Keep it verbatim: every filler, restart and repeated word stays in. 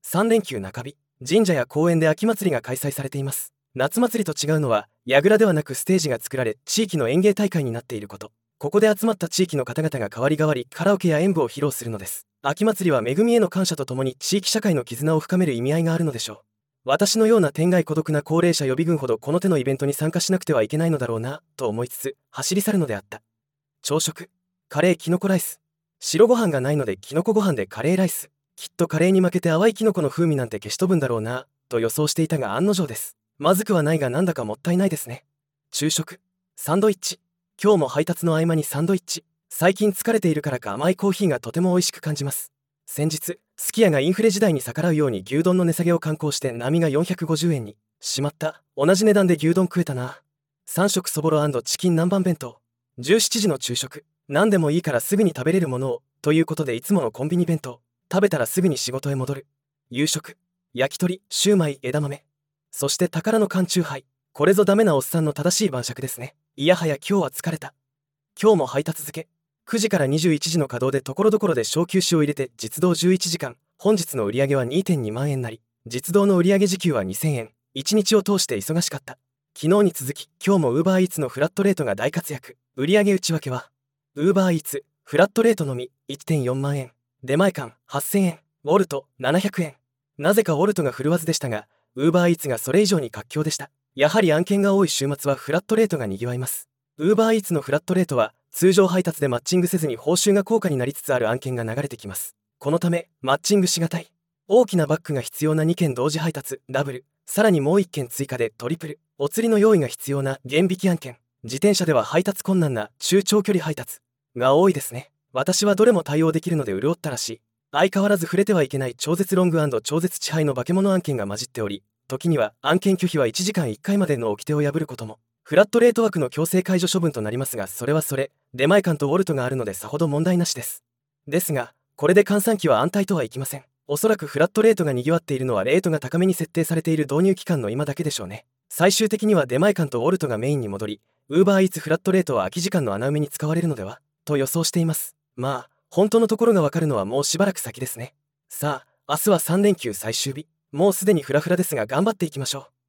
さん連休中日、神社や公園で秋祭りが開催されています。夏祭りと違うのは、櫓ではなくステージが作られ、地域の演芸大会になっていること。ここで集まった地域の方々が代わり代わりカラオケや演舞を披露するのです。秋祭りは恵みへの感謝とともに地域社会の絆を深める意味合いがあるのでしょう。私のような天涯孤独な高齢者予備軍ほどこの手のイベントに参加しなくてはいけないのだろうな、と思いつつ、走り去るのであった。朝食、カレーキノコライス。白ご飯がないのでキノコご飯でカレーライス。きっとカレーに負けて淡いキノコの風味なんて消し飛ぶんだろうな、と予想していたが案の定です。まずくはないがなんだかもったいないですね。昼食、サンドイッチ。今日も配達の合間にサンドイッチ。最近疲れているからか甘いコーヒーがとても美味しく感じます。先日、すき家がインフレ時代に逆らうように牛丼の値下げを敢行して並がよんひゃくごじゅうえんに。しまった、同じ値段で牛丼食えたな。さん食そぼろ&チキン南蛮弁当。じゅうしちじの昼食、何でもいいからすぐに食べれるものを、ということでいつものコンビニ弁当。食べたらすぐに仕事へ戻る。夕食、焼き鳥、シューマイ、枝豆。そして宝の缶チューハイ。これぞダメなおっさんの正しい晩酌ですね。いやはや今日は疲れた。今日も配達付け。くじからにじゅういちじの稼働でところどころで小休止を入れて実働じゅういちじかん。本日の売上は にてんにまんえんなり、実働の売上時給はにせんえん。いちにちを通して忙しかった。昨日に続き今日も ウーバーイーツのフラットレートが大活躍。売上内訳は ウーバーイーツフラットレートのみ いってんよんまんえん、出前館はっせんえん、ウォルトななひゃくえん。なぜかウォルトが振るわずでしたが、ウーバーイーツがそれ以上に活況でした。やはり案件が多い週末はフラットレートが賑わいます。ウーバーイーツのフラットレートは通常配達でマッチングせずに報酬が高価になりつつある案件が流れてきます。このためマッチングしがたい、大きなバッグが必要なにけん同時配達ダブル、さらにもういっけん追加でトリプル、お釣りの用意が必要な減引き案件、自転車では配達困難な中長距離配達が多いですね。私はどれも対応できるので潤ったらしい。相変わらず触れてはいけない超絶ロング&超絶遅配の化け物案件が混じっており、時には案件拒否はいちじかんいっかいまでの掟を破ることも。フラットレート枠の強制解除処分となりますが、それはそれ、出前館とウォルトがあるのでさほど問題なしです。ですが、これで換算期は安泰とはいきません。おそらくフラットレートが賑わっているのはレートが高めに設定されている導入期間の今だけでしょうね。最終的には出前館とウォルトがメインに戻り、ウーバーイーツフラットレートは空き時間の穴埋めに使われるのではと予想しています。まあ、本当のところがわかるのはもうしばらく先ですね。さあ、明日はさん連休最終日。もうすでにフラフラですが頑張っていきましょう。